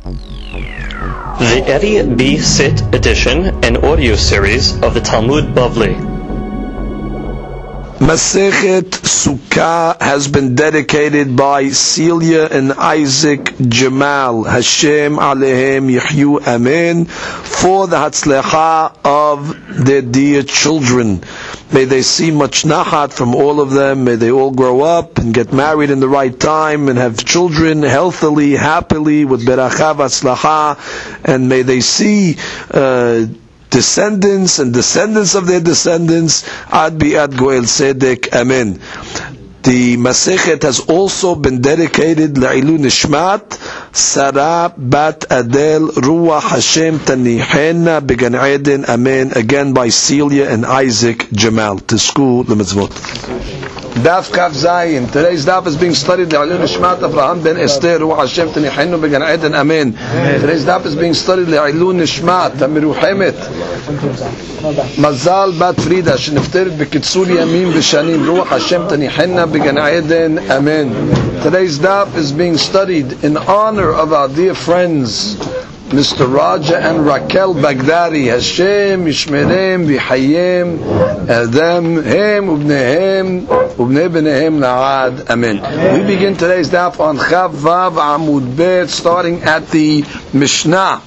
The Eddie B. Sit edition and audio series of the Talmud Bavli. Masechet Sukkah has been dedicated by Celia and Isaac Jamal. Hashem Alehem Yihyu Amen. For the Hatzlecha of their dear children. May they see much nachat from all of them. May they all grow up and get married in the right time and have children healthily, happily, with beracha v'atzlacha. And may they see descendants and descendants of their descendants. Ad bi'ad goel tzedek. Amen. The Masechet has also been dedicated La'ilu Nishmat Sarah Bat Adel Ruach Hashem Tanihena Began Eden. Amen. Again by Celia and Isaac Jamal. Tisku L'mitzvot. Daf Kaf Zayin. Today's daf is being studied La'ilu Nishmat Avraham Ben Esther Ruach Hashem Tanihena Began Eden. Amen. Today's daf is being studied La'ilu Nishmat Amiruhemet Mazal Bat Frida Shenifterit B'Kitzur Yamim V'Shanim Ruach Hashem Tanihena Began Eden. Amen. Today's daf is being studied in honor of our dear friends Mr. Raja and Raquel Baghdadi. Hashem Yishmerem V'Hayem Adam Hem Ubnehem Ubnei B'nehem La'ad. Amen. We begin today's daf on Chav Vav Amud Bet, starting at the Mishnah.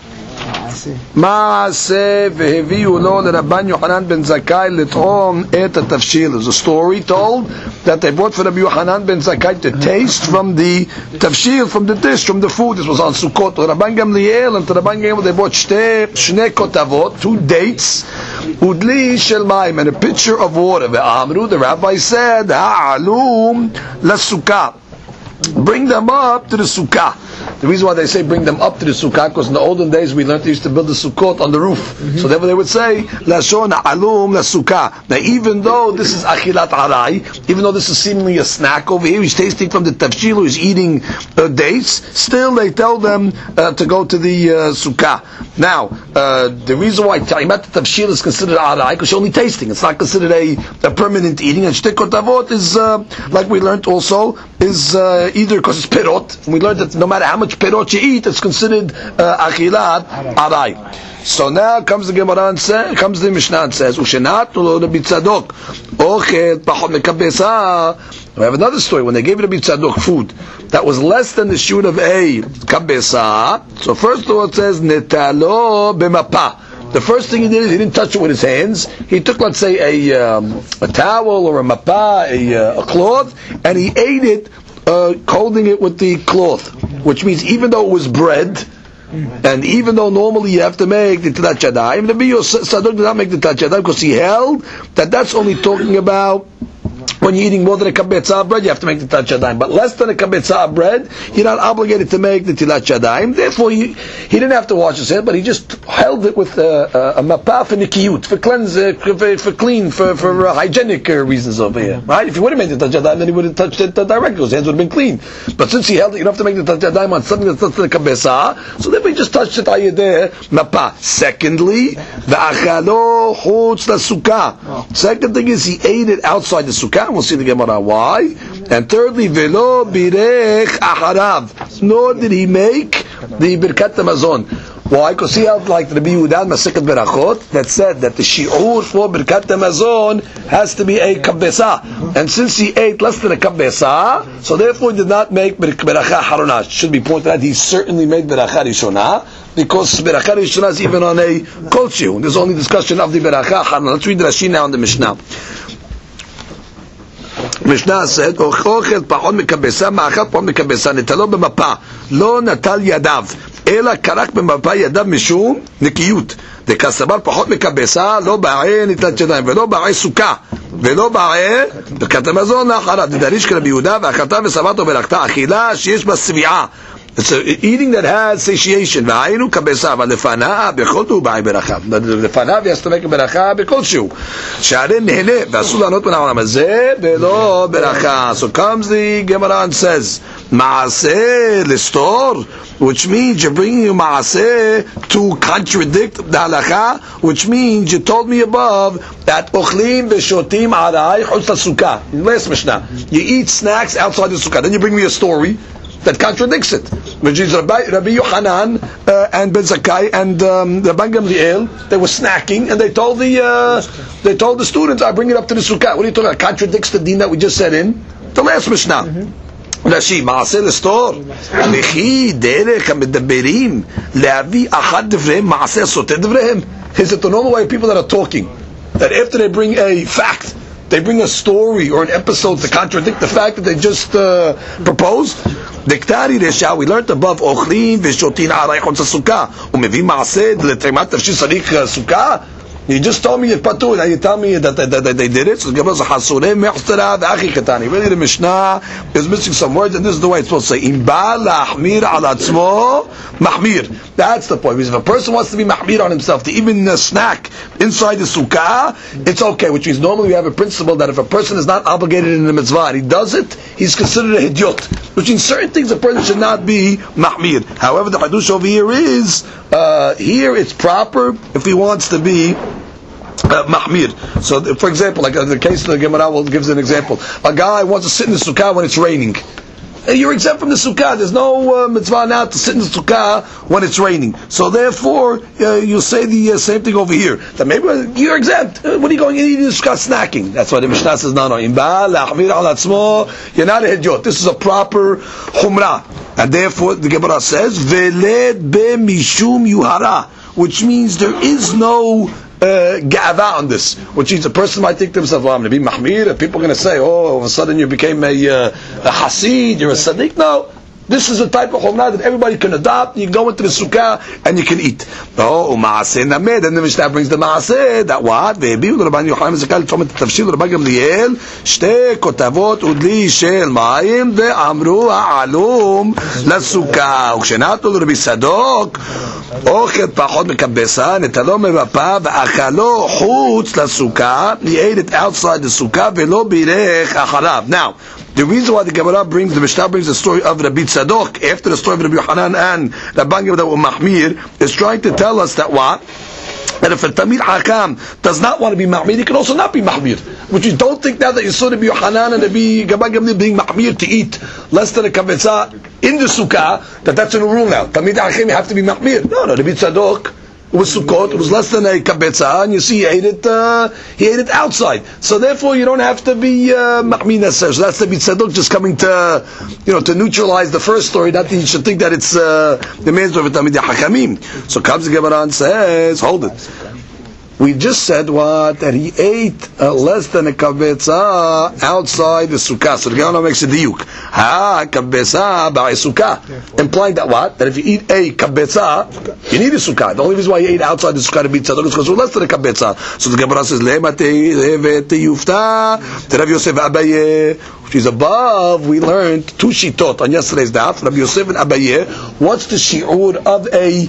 Ma'aseh v'heviu lo l'Rabban Yochanan ben Zakkai l't'om et ha'tafshil. There's a story told that they brought for Rabbi Yochanan ben Zakkai to taste from the tafshil, from the dish, from the food. This was on Sukkot. Rabban Gamliel and to Rabban Gamliel they brought shnei kotavot, 2 dates, udli shel mayim, and a pitcher of water. Ve'amru, the rabbi said, ha'alum la'sukkah. Bring them up to the sukkah. The reason why they say bring them up to the sukkah, because in the olden days we learned they used to build the sukkot on the roof. So therefore they would say, Lashon alum la sukkah. Now even though this is achilat arai, even though this is seemingly a snack over here, he's tasting from the tafshil, he's eating dates, still they tell them to go to the sukkah. Now, the reason why ta'imat tafshil is considered arai, because you're only tasting, it's not considered a permanent eating, and shtek kotavot is, like we learned also, is either because it's pirot, and we learned that no matter how much pirot you eat, it's considered achilat arai. So now comes the Gemara and says, comes the Mishnah and says, Ushenat lo Rabbi Tzadok ochel pachot mekabesa. We have another story when they gave Rabbi Tzadok food that was less than the shoot of a kabesa. So first of all it says netalo b'mapa. The first thing he did is he didn't touch it with his hands. He took, let's say, a towel or a mapa, a cloth, and he ate it, holding it with the cloth. Which means even though it was bread, and even though normally you have to make the Tilat Yadayim, the Rabbi Tzadok did not make the Tilat Yadayim because he held that that's only talking about when you're eating more than a kabetzah of bread, you have to make the Tilat Yadayim. But less than a kabetzah of bread, you're not obligated to make the Tilat Yadayim. Therefore, he didn't have to wash his hand, but he just held it with a mapah for nikiyut, for cleanse, for clean, for hygienic reasons over here. Right? If he would have made the Tilat Yadayim, then he would have touched it directly. His hands would have been clean. But since he held it, you don't have to make the Tilat Yadayim on something that's not the kabetzah. So then we just touched it ayedeh mapah. Secondly, the achalo chutz la sukkah. Second thing is he ate it outside the sukkah. We'll see the Gemara why. And thirdly, velo birech aharav. Nor did he make the birkat hamazon. Why? Because he held like the Rabbi Yehuda Masechet Berachot that said that the shi'ur for birkat hamazon has to be a kabesa. And since he ate less than a kabesa, so therefore he did not make beracha harona. Should be pointed out, he certainly made beracha rishona, because beracha rishona is even on a kolchu. There's only discussion of the beracha harona. Let's read the Rashi now in the Mishnah. Mishnah said, "Ochel pachot mekabesa, ma'achal pachot mekabesa, netalo b'mapa, lo natal yadav, ela karak b'mapa yadav mishum nikiyut. Dekasabar pachot mekabesa, lo ba'e nitlat yadayim, velo ba'e sukkah, velo ba'e birkat hamazon nachara. Didarish k'Rabbi Yehuda, v'achalta v'savato v'lachta achila sheyesh ba svi'ah." It's an eating that has satiation. V'ayinu kabesa, v'lefanav b'chotu ba'e beracha. Lefanav has to make a beracha b'kolshu. She'aren nehene v'asul lanot min ha'olam hazeh v'lo beracha. So comes the Gemara and says, Maaseh listor, which means you're bringing a maaseh to contradict the halacha, which means you told me above that ochlim b'shotim arai chutz l'sukkah. In last Mishnah, you eat snacks outside the sukkah. Then you bring me a story that contradicts it. Which is Rabbi Yochanan and Ben Zakkai and Rabban Gamliel, they were snacking and they told the students, I bring it up to the sukkah. What are you talking about? Contradicts the deen that we just said in the last Mishnah. Rashi, מעשה לסתור, וכי דרך המדברים להביא אחת דבריהם מעשה סותר דבריהם. Is it the normal way of people that are talking, that after they bring a fact, they bring a story or an episode to contradict the fact that they just proposed? דקטרי רשע, we learned above, אוכלים ושותים עלי חוץ הסוכה, ומביא מעשה לתרימת תפשיל צריך סוכה? You just told me it's patur, now you tell me that they did it. So the Gemara says, "Hasurei me'achzera v'achi katani." Really, the Mishnah is missing some words, and this is the way it's supposed to say. Im ba lahmir al atzmo mahmir. That's the point. Because if a person wants to be mahmir on himself, to even snack inside the sukkah, it's okay. Which means normally we have a principle that if a person is not obligated in the mitzvah and he does it, he's considered a hidyot. Which means certain things a person should not be mahmir. However, the hadush over here is here it's proper if he wants to be mahmir. So, for example, like the case of the Gemara gives an example. A guy wants to sit in the sukkah when it's raining. You're exempt from the sukkah. There's no mitzvah now to sit in the sukkah when it's raining. So therefore, you say the same thing over here. That maybe you're exempt. What are you going to eat in the sukkah? Snacking. That's why the Mishnah says, no. You're not a hidyot. This is a proper chumrah. And therefore, the Gemara says, veled be mishum yuhara, which means there is no ga'ava on this, which means a person might think to himself, well, I'm going to be mahmir, and people are going to say, oh, all of a sudden you became a hasid, you're a sadiq. No, this is a type of chumrah that everybody can adopt. You go into the sukkah and you can eat. Oh, ma'aseh named, and the Mishnah brings the ma'aseh, that what? Ve'ebiu l'Rabban Yochanan Zakkai l'tzomet tafshil l'Rabban Gamliel, shte kotavot udli shel mayim ve'amru ha'alum l'sukkah, u'kshenatu l'Rabbi Sadok, אוכל פחות מקבסה, נטלו מבפה ואכלו חוץ לסוכה, he ate it outside the sukkah ולא בירך אחריו. Now, the reason why the Gemara brings, the Mishnah brings the story of Rabbi Tzadok, after the story of Rabbi Yochanan and Rabban Gamliel that were mahmir, is trying to tell us that what? That if a Tamil Hakam does not want to be mahmir, he can also not be mahmir. Which you don't think now that you saw Rabbi Yochanan and Rabbi Gamliel being mahmir to eat less than a kabetzah in the sukkah, that's a new rule now. Tamil Hakam have to be mahmir. No, Rabbi Tzadok was Sukkot, it was less than a kabetzah, and you see he ate it outside. So therefore you don't have to be mahmir necessarily. So that's Rabbi Tzadok just coming to neutralize the first story, not that you should think that it's the man's story of Tamil Hakamim. So comes the Gemara and says, hold it. We just said what? That he ate less than a kabetzah outside the sukkah. So the Gemara makes a diuk. Ha kabetzah ba'ay sukkah, implying that what? That if you eat a kabetzah, you need a sukkah. The only reason why you ate outside the sukkah to be tzadok is because it was less than a kabetzah. So the Gemara says, le'matei le'vete yufta, Rav Yosef Abaye, which is above. We learned two shitot on yesterday's daf. Rav Yosef and Abaye. What's the shi'ur of a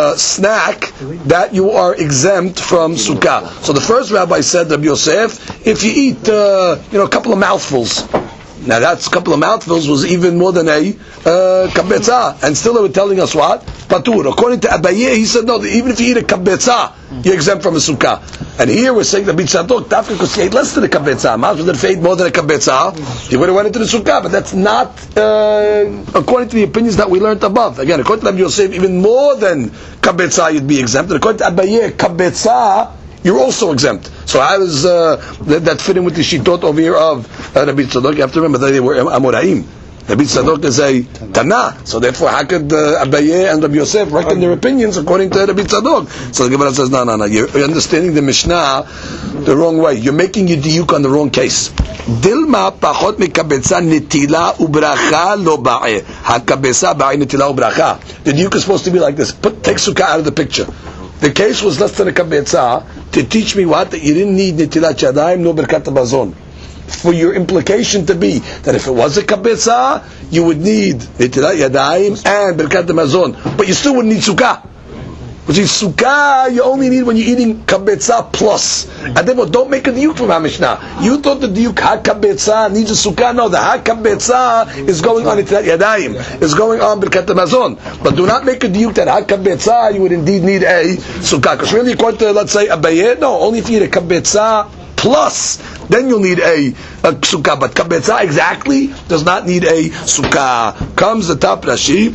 snack that you are exempt from sukkah? So the first rabbi said, Rabbi Yosef, if you eat a couple of mouthfuls. Now that's a couple of mouthfuls was even more than a kabetzah, and still they were telling us what? Patur. According to Abaye, he said no, even if you eat a kabetzah, you're exempt from a sukkah. And here we're saying that Bitzadok, Tafka, because he ate less than a kabetzah. Mouthfuls if he ate more than a kabetzah, he would have went into the sukkah, but that's not according to the opinions that we learned above. Again, according to Rabbi Yosef, even more than kabetzah you'd be exempt, and according to Abaye, kabetzah you're also exempt. So how does that fit in with the shitot over here of Rabbi Tzadok? You have to remember that they were Amoraim. Rabbi Tzadok is a Tana. So therefore, how could Abaye and Rabbi Yosef reckon their opinions according to Rabbi Tzadok? So the Gemara says, no. You're understanding the Mishnah the wrong way. You're making your diuk on the wrong case. Dilma pachot mikabetza netila ubracha lo ba'e. Hakabetza ba'e netila ubracha. The diuk is supposed to be like this. Take sukkah out of the picture. The case was less than a kabetzah to teach me what? That you didn't need netilat yadayim, no berkat hamazon. For your implication to be that if it was a kabetzah, you would need netilat yadayim and berkat hamazon, but you still wouldn't need sukkah. Which is sukkah you only need when you're eating kabetzah plus. And therefore don't make a diuk from HaMishnah. You thought the diuk ha-kabetzah needs a sukkah. No, the ha-kabetzah is going on netilat yadayim, is going on berkat hamazon. But do not make a diuk that ha-kabetzah you would indeed need a sukkah. Because really according to, let's say, Abaye, no, only if you eat a kabetzah plus, then you'll need a sukkah. But kabetza exactly does not need a sukkah. Comes the top Rashi.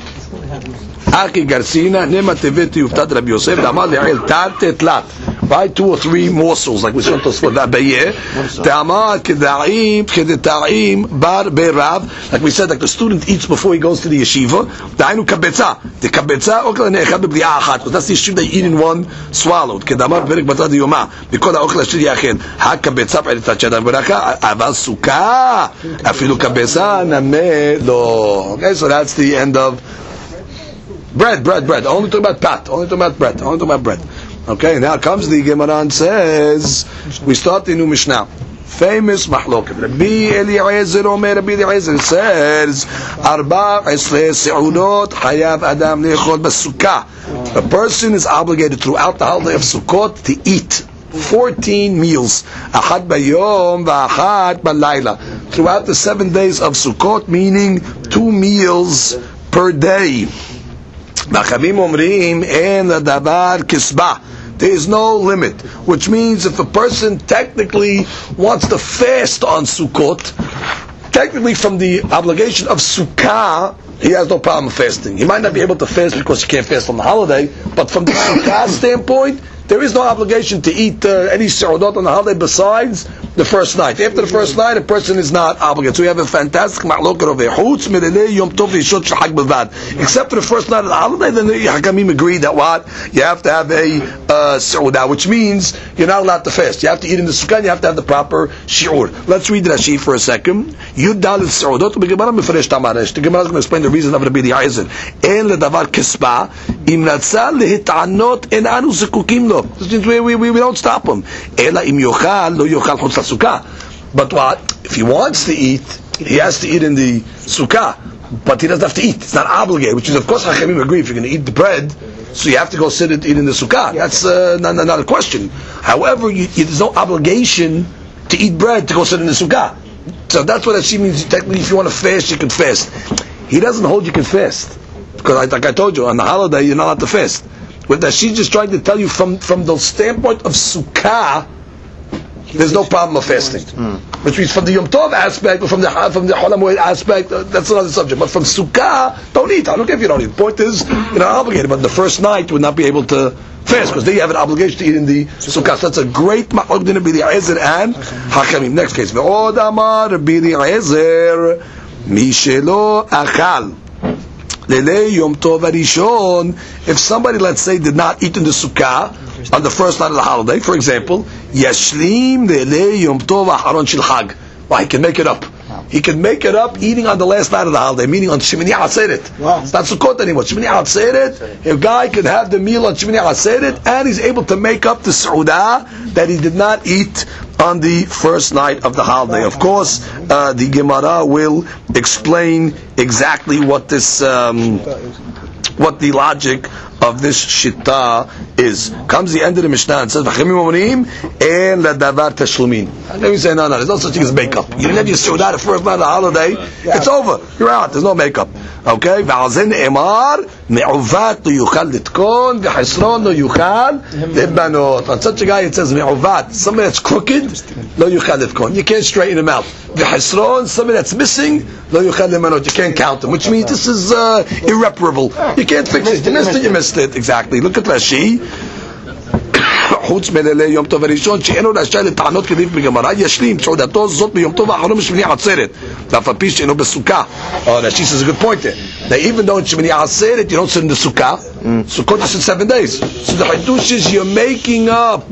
Aki Garcina, Nema Teveti Uftat Rabbi Yosef, Damar Le'el Tarte Tlat. Right, 2 or 3 morsels, like we saw in Tosfot Abayeh. Damar Kedaim, Kedetaim, Bar Berav. Like we said, like the student eats before he goes to the yeshiva. Dainu Kabetza. The Kabetza, Okla Ne'echad B'bli'ah Achat. Because that's the yeshiva they eat in one swallowed. Kedamar Berek Batzad Yomah. Because the Okla Shiri Yachid. Ha Kabetza P'editat Shadam Beraka. Aval Sukkah. Afilu Kabetza Nameh Lo. Okay, so that's the end of bread. Only talking about pat. Only talking about bread. Okay, now comes the Gemara and says, we start the new Mishnah. Famous mahloket. Rabbi Eliezer Omer, Rabbi Eliezer says, 14 se'udot hayav adam le'echol b'sukkah. A person is obligated throughout the holiday of Sukkot to eat 14 meals. Achat bayom v'achat balayla. Throughout the 7 days of Sukkot, meaning 2 meals per day. Machavim omrim en davar kisba. There is no limit, which means if a person technically wants to fast on Sukkot, technically from the obligation of Sukkah, he has no problem fasting. He might not be able to fast because he can't fast on the holiday, but from the Sukkah standpoint, there is no obligation to eat any se'udot on the holiday besides the first night. After the first night, a person is not obligated. So we have a fantastic ma'loket over here. Chutz milelei yom tov v'yishot shel Chag b'vad. Except for the first night of the holiday, then the Hakamim agree that what? You have to have a se'udah, which means you're not allowed to fast. You have to eat in the sukkah, and you have to have the proper shi'ur. Let's read Rashi for a second. Yud dalet se'udot, the Gemara mefaresh tamaresh. The Gemara is going to explain the reason of Rabbi Eliezer. En ledavar kisba, im ratza lehitanot en anu zekukim lo. This means we don't stop him. Ela im yochal lo yochal chutz sukkah. But what? If he wants to eat, he has to eat in the sukkah. But he doesn't have to eat. It's not obligated. Which is, of course, Hachamim agree. If you're going to eat the bread, so you have to go sit and eat in the sukkah. That's not a question. However, there's no obligation to eat bread to go sit in the sukkah. So that's what Rashi means. Technically, if you want to fast, you can fast. He doesn't hold you can fast. Because like I told you, on the holiday, you're not allowed to fast. But she's just trying to tell you from the standpoint of sukkah, there's no problem of fasting. Which means from the Yom Tov aspect, or from the Chol HaMoed aspect, that's another subject. But from sukkah, don't eat. I don't care if you don't eat. The point is, you're not obligated. But the first night, you would not be able to fast, because then you have an obligation to eat in the sukkah. So that's a great ma'od din Rabbi Eliezer and Hakamim. Next case. Ve'od amar Rabbi Eliezer, mi shelo achal. Yom Tov Arishon. If somebody, let's say, did not eat in the sukkah on the first night of the holiday, for example, Yashlim Lele Yom Tov Aharon Shel Chag. Well, he can make it up. He can make it up eating on the last night of the holiday, meaning on Shemini Atzeret. Wow. It's not Sukkot anymore. Shemini Atzeret, a guy can have the meal on Shemini Atzeret, and he's able to make up the Su'udah that he did not eat on the first night of the holiday. Of course, the Gemara will explain exactly what this, what the logic of this shita is. Comes the end of the Mishnah and says, "V'chemim omrim en ladavar tashlumin." And then we say, no, there's no such thing as makeup. You didn't have your sudah the first night of the holiday. It's over. You're out. There's no makeup. Okay? V'alzen emar me'uvat lo yuchal litkon v'chesron lo yuchal lebanot. On such a guy it says me'uvat, somebody that's crooked, lo yuchal litkon. You can't straighten him out. V'chesron, somebody that's missing, lo yuchal lebanot. You can't count him, which means this is irreparable. You can't fix it. You missed it. You missed it. Exactly. Look at Rashi. חוץ מלילי יום טוב הראשון שאינו רשאי לטענות כדיב בגמרא ישלים סעודתו זאת ביום טוב האחרון בשמיני עצרת ואף על פי שאינו בסוכה. Rashi says a good point there. That even though in Shemini Atzeret you don't sit in the sukkah, Sukkot you sit 7 days. So the Hadush is you're making up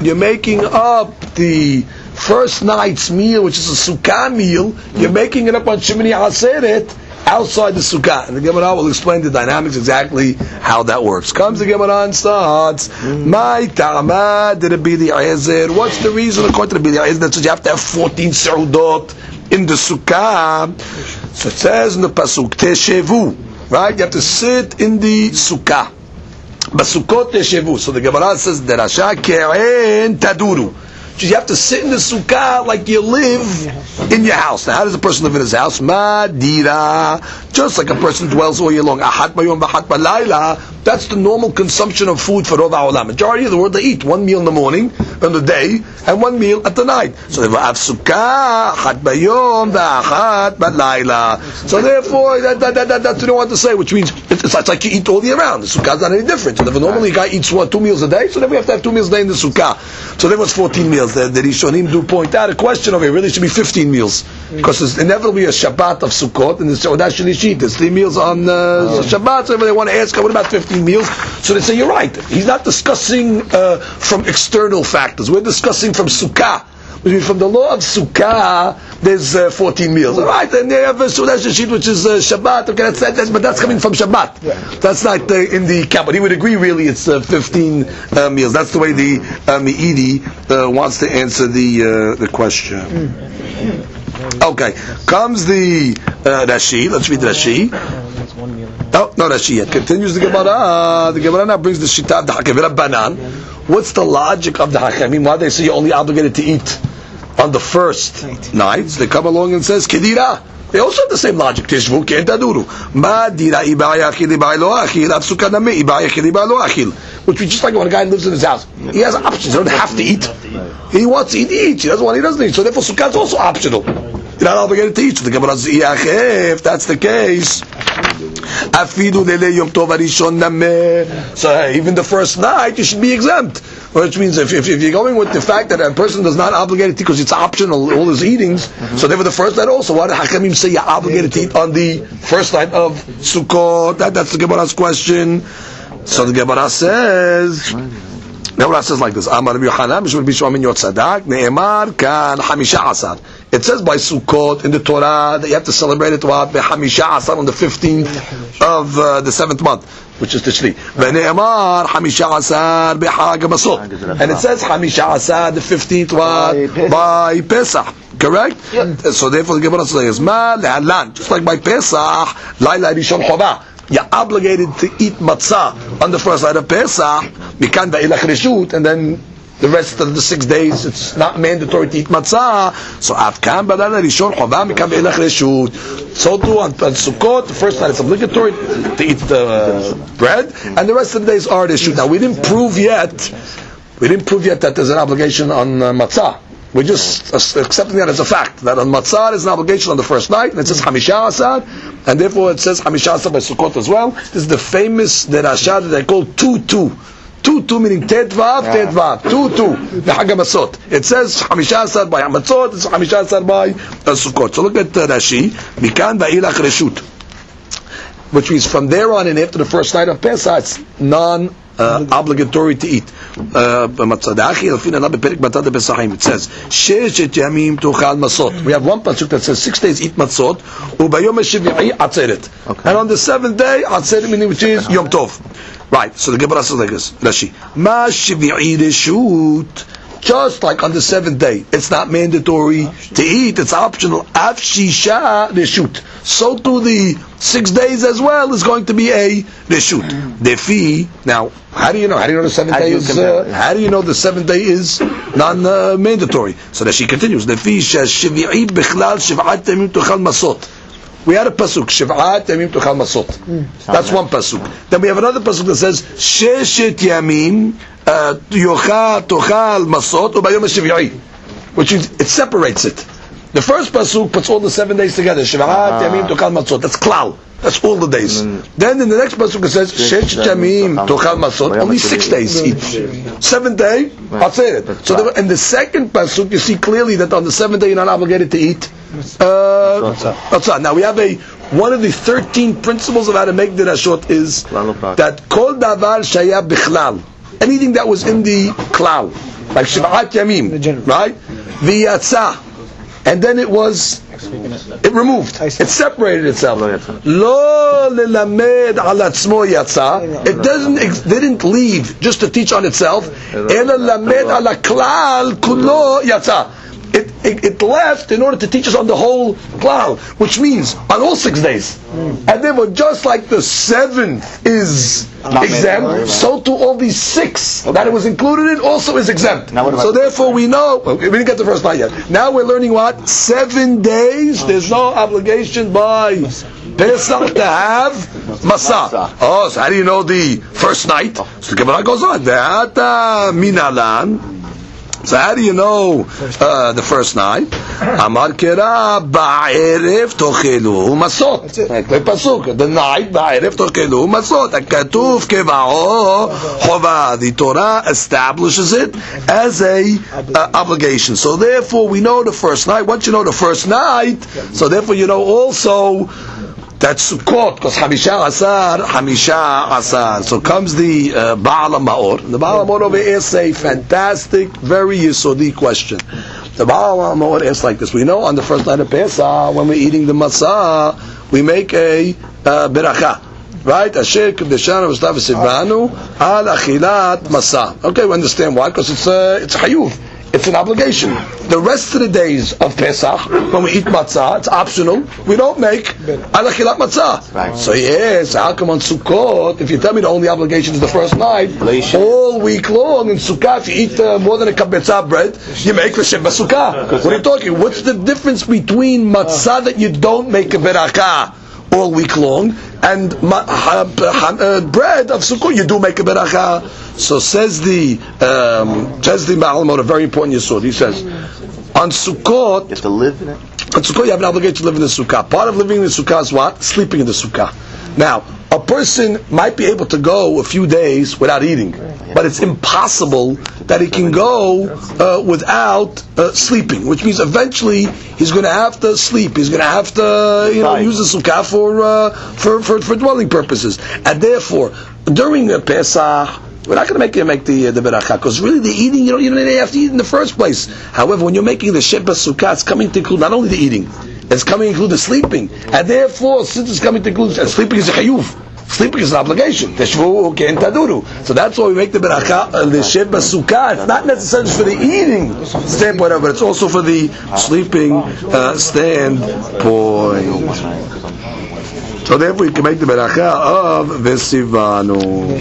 the first night's meal, which is a sukkah meal. You're making it up on Shemini Atzeret outside the sukkah. And the Gemara will explain the dynamics exactly how that works. Comes the Gemara and starts, my ta'amad Rabbi Eliezer. What's the reason according to Rabbi Eliezer that you have to have 14 se'udot in the sukkah? So it says in the pasuk, teshevu, right? You have to sit in the sukkah. Basukot teshevu. So the Gemara says, derasha ke'en taduru. You have to sit in the sukkah like you live in your house. Now, how does a person live in his house? Madira. Just like a person dwells all year long. Ahat bayom b'ahat balayla. That's the normal consumption of food for Rov HaOlam. Majority of the world, they eat one meal in the morning, on the day and 1 meal at the night. So they have sukkah, achat bayom, achat balayla. So therefore, that's what they want to say, which means it's like you eat all year round. The sukkah is not any different. So normally a guy eats 2 meals a day, so then we have to have 2 meals a day in the sukkah. So there was 14 meals. The Rishonim do point out a question over here. Really should be 15 meals. Because there's inevitably a Shabbat of Sukkot, and that's Shalishit. There's 3 meals on Shabbat, so they want to ask, what about 15 meals? So they say, you're right. He's not discussing from external factors. We're discussing from Sukkah. From the law of Sukkah, there's 14 meals. All right, and they have Sudah Shishit, which is Shabbat. Okay, but that's coming from Shabbat. That's not in the cap. But he would agree, really, it's 15 meals. That's the way the Me'idi wants to answer the question. Okay, comes the Rashi. Let's read Rashi. Oh, no Rashi yet. Continues the Gemara. The Gemara now brings the Shita of the Hakem Rabbanan. What's the logic of the Hakemim? Why they say you're only obligated to eat on the first night? So they come along and says Kedira. They also have the same logic. Tishvu ke'entaduru. Ma dira iba yachil iba lo achil. Afsuka name iba yachil iba lo achil. Which is just like when a guy lives in his house. He has options. He doesn't have to eat. He wants to eat, he eats. He doesn't want to eat, he doesn't eat. So therefore sukkah is also optional. You're not obligated to eat. So the Gemara says, if that's the case, so even the first night you should be exempt. Which means if you're going with the fact that a person does not obligated to eat because it's optional, all his eatings, so therefore the first night also, why do Hakamim say you're obligated to eat on the first night of Sukkot? That's the Gemara's question. So the Gemara says like this: Amar Rabbi Yochanan, Mishmar Bishwamin Yotzadak, Ne'emar kan Hamisha Asar. It says by Sukkot in the Torah that you have to celebrate it what? Hamisha Asar on the 15th of the 7th month, which is Tishri. Ne'emar Hamisha Asar b'Hag HaMasot, and it says Hamisha Asar the 15th what? By Pesach. Correct? Yep. So therefore the Gemara says Ma le'alan, just like by Pesach, Laila Rishon Chova, you're obligated to eat matzah on the first night of Pesach, mikan va'ilach reshut, and then the rest of the 6 days it's not mandatory to eat matzah. So afkan badala rishon chova mikan va'ilach reshut. So too on Sukkot, the first night it's obligatory to eat the bread, and the rest of the days are reshut. Now we didn't prove yet that there's an obligation on matzah. We're just accepting that as a fact, that on Matzah is an obligation on the first night, and it says Hamisha Asar, and therefore it says Hamisha Asar by Sukkot as well. This is the famous derasha that they call 2-2. 2-2 meaning Tetvav, 2-2, the Hag HaMasot. It says Hamisha Asar by Hamatzot, it's Hamisha Asar by Sukkot. So look at Rashi, Mikan Va'ilach Reshut, which means from there on and after the first night of Pesach, it's obligatory to eat. It says we have one pasuk that says 6 days eat matzot, and on the 7th day atzeret, meaning which is Yom Tov. Right, so the Gemara says like this, Rashi, Ma shvi'i reshut, just like on the 7th day, it's not mandatory to eat, it's optional. Af shisha reshut. So too the 6 days as well is going to be a reshut. Defi. Now, how do you know? How do you know the 7th day is? How do you know the 7th day is non-mandatory? So that she continues. Defi shvi'i bichlal shiv'at yamim tuchal masot. We had a pasuk, Shiv'at Yamim Tuchal Masot. That's one pasuk. Then we have another pasuk that says, Sheshet Yamim Tuchal Masot Ubayom HaShiv'i, which is, it separates it. The first pasuk puts all the 7 days together, Shiv'at Yamim Tuchal Masot. That's klal. That's all the days. Then in the next pasuk it says, Sheshet Yamim Tuchal Masot, only 6 days each. 7th day, Atzeret. So in the second pasuk you see clearly that on the 7th day you're not obligated to eat now we have one of the 13 principles of how to make the rashot is that kol davar shaya bichlal, anything that was in the klal, like shiv'at yamim, right? V'yatsa, and then it removed, it separated itself. Lo lelamed al atzmo yatsa, it didn't leave just to teach on itself. Ela lamed al klal kulo yatsa. It left in order to teach us on the whole klal, which means on all 6 days. And therefore, just like the 7th is exempt, so too all these 6 that it was included in also is exempt. So therefore we know, we didn't get the first night yet. Now we're learning what? 7 days, there's no obligation by Pesach to have Masa. Oh, so how do you know the first night? So the Gemara goes on. Ve'ata minalan. So how do you know the first night? Amar kera ba'erev tochelu masot. The night ba'erev tochelu masot. Katuv keva'o chova. The Torah establishes it as a obligation. So therefore, we know the first night. Once you know the first night, so therefore you know also that's Sukkot, because Hamisha Asar. So comes the Baal HaMaor. The Baal HaMaor over here asks a fantastic, very yesodi question. The Baal HaMaor asks like this. We know on the first night of Pesach, when we're eating the matzah, we make a beracha. Right? Asher Kedeshanu V'Stav V'Sivanu Al Achilat Matzah. Okay, we understand why, because it's a hayuv. It's an obligation. The rest of the days of Pesach, when we eat matzah, it's optional. We don't make al achilat matzah. Right. So yes, how come on Sukkot, if you tell me the only obligation is the first night, all week long in Sukkah, if you eat more than a cup of bread, you make the Sheva Sukkah. What are you talking? What's the difference between matzah that you don't make a berakah all week long and bread of Sukkot you do make a beracha? So says the Baal HaMaor, a very important yesod. He says on Sukkot you have to live in it. On Sukkot you have an obligation to live in the Sukkah. Part of living in the Sukkah is what? Sleeping in the Sukkah. Now a person might be able to go a few days without eating, but it's impossible that he can go without sleeping, which means eventually he's going to have to sleep. He's going to have to use the Sukkah for dwelling purposes. And therefore, during the Pesach, we're not going to make the beracha, because really the eating, you don't even have to eat in the first place. However, when you're making the Sheva Sukkah, it's coming to include not only the eating, it's coming to include the sleeping. And therefore, since it's coming to include, and sleeping is a chayuv. Sleeping is an obligation. So that's why we make the beracha, the Sheva Sukkah. It's not necessarily for the eating standpoint, but it's also for the sleeping standpoint. So therefore, you can make the beracha of Vesivanu.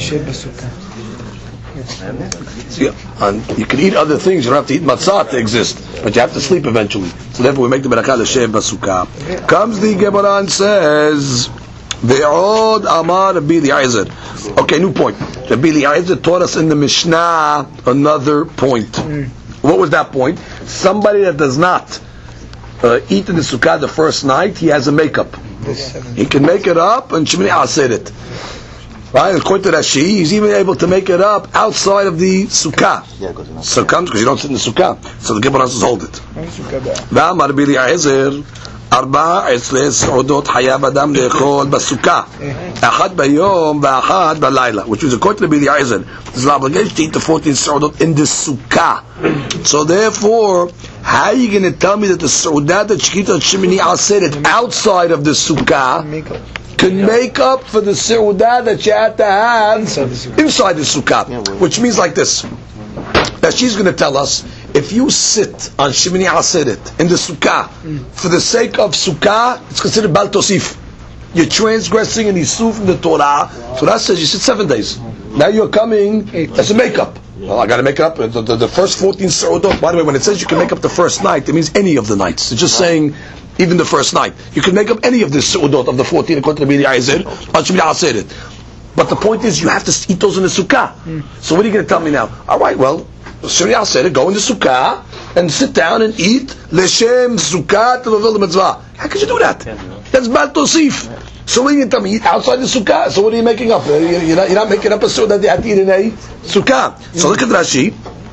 And you can eat other things. You don't have to eat matzah to exist, but you have to sleep eventually. So therefore, we make the beracha l'shev b'sukkah. Comes the Gemara and says, "Ve'od amar Rabbi Eliezer." Okay, new point. Rabbi Eliezer taught us in the Mishnah another point. What was that point? Somebody that does not eat in the sukkah the first night, he has a makeup. He can make it up and Shemini Aseret. Right? According to Rashi, he's even able to make it up outside of the sukkah. So comes because you don't sit in the sukkah. So the Gemara says, hold it. V'amar Rabbi Eliezer, 14 סעודות חייב אדם לאכול בסוכה, אחד ביום ואחד בלילה, which is according to Rabbi Eliezer, there's an obligation to eat the 14 סעודות in the sukkah. So therefore, how are you going to tell me that the סעודה that shkita shemini aseret outside of the sukkah can make up for the seudah that you had to have inside the sukkah? Which means like this, that she's going to tell us, if you sit on Shemini Aseret in the sukkah for the sake of sukkah, it's considered Bal Tosif. You're transgressing an issur from the Torah. So that says you sit 7 days. Now you're coming as a makeup. Well, I got to make up the first 14 seudot. By the way, when it says you can make up the first night, it means any of the nights. It's just saying even the first night. You can make up any of the seudot of the 14 according to Rabbi Eliezer on Shemini Aseret. But the point is, you have to eat those in the sukkah. So what are you going to tell me now? All right, well, Shemini Aseret, go in the sukkah and sit down and eat Leshem Sukkah to fulfill the mitzvah. How could you do that? That's Bal Tosif. So what are you going to tell me? Eat outside the sukkah. So what are you making up? You're not making up a sukkah that you have to eat in a sukkah. So look at Rashi.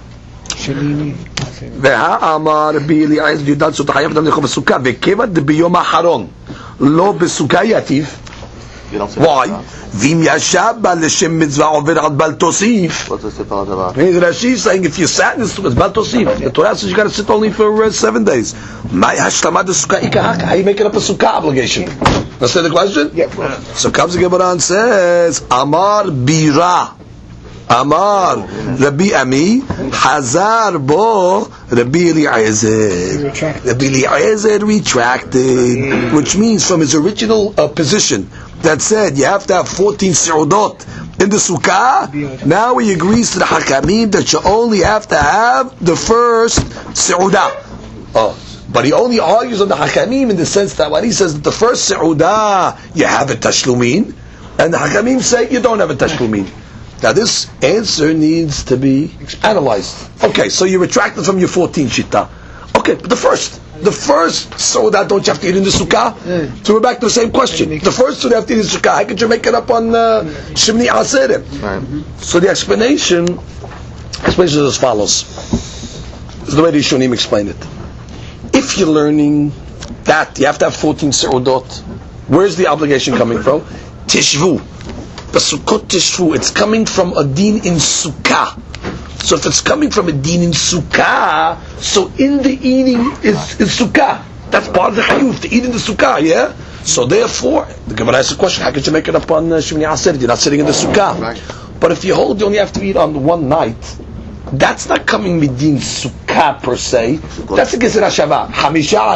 והאמר רבי אליעזר יודעת זאת חייב אדם לאכול בסוכה וכיוון דביום האחרון לא בסוכה יטיב. Why? ואם ישב בה לשם מצווה עובר על בל תוסיף. Rashi is saying if you sat in the sukkah, it's בל תוסיף. The Torah says you got to sit only for 7 days. מה השלמת הסוכה ikahaka? How you making up a sukkah obligation? Understand the question? Yeah. So comes the Gemara and says Amar Bira Amar Rabbi Ami Hazar Bo Rabbi Eliezer. Rabbi Eliezer retracted, which means from his original position that said you have to have 14 seudot in the sukkah. Now he agrees to the hakamim that you only have to have the first seudah. But he only argues on the hakamim in the sense that when he says that the first seudah you have a tashlumin, and the hakamim say you don't have a tashlumin. Now this answer needs to be analyzed. Okay, so you retracted from your 14 shita. Okay, but the first Sauda, don't you have to eat in the sukkah? So we're back to the same question. The first Sauda have to eat in the sukkah. How could you make it up on Shemini Aseret? So the explanation is as follows. This is the way the Rishonim explain it. If you're learning that you have to have 14 Saudot, where's the obligation coming from? Tishvu. Basukot Tishvu. It's coming from a din in sukkah. So if it's coming from a din in sukkah, so in the eating is sukkah. That's part of the chayuv, to eat in the sukkah, yeah? So therefore, the Gemara asks a question, how could you make it up on Shemini Aseret? You're not sitting in the sukkah. But if you hold, you only have to eat on one night, that's not coming midin sukkah per se. That's a Gezer HaShavah. Hamisha